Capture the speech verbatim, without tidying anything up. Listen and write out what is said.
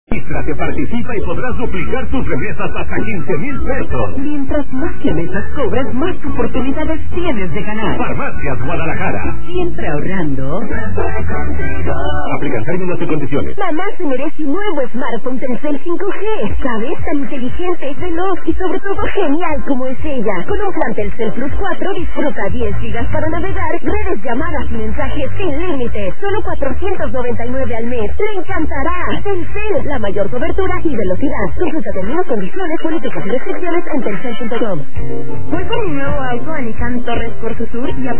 Regístrate, participa y podrás duplicar tus remesas hasta quince mil pesos. Mientras más remesas cobres, más oportunidades tienes de ganar. Farmacias Guadalajara. Siempre ahorrando. Aplican términos y condiciones. Mamá se merece un nuevo smartphone Telcel cinco G. ¿Sabes? Tan inteligente, veloz y sobre todo genial como es ella. Con un plan Telcel Plus cuatro disfruta diez gigas para navegar, redes, llamadas y mensajes sin límites. Solo cuatrocientos noventa y nueve al mes. ¡Le encantará! Telcel, la mayor cobertura y velocidad. Consulta términos, condiciones, políticas y restricciones en telcel punto com. Voy con mi nuevo auto a Nissan Torres por Sur y a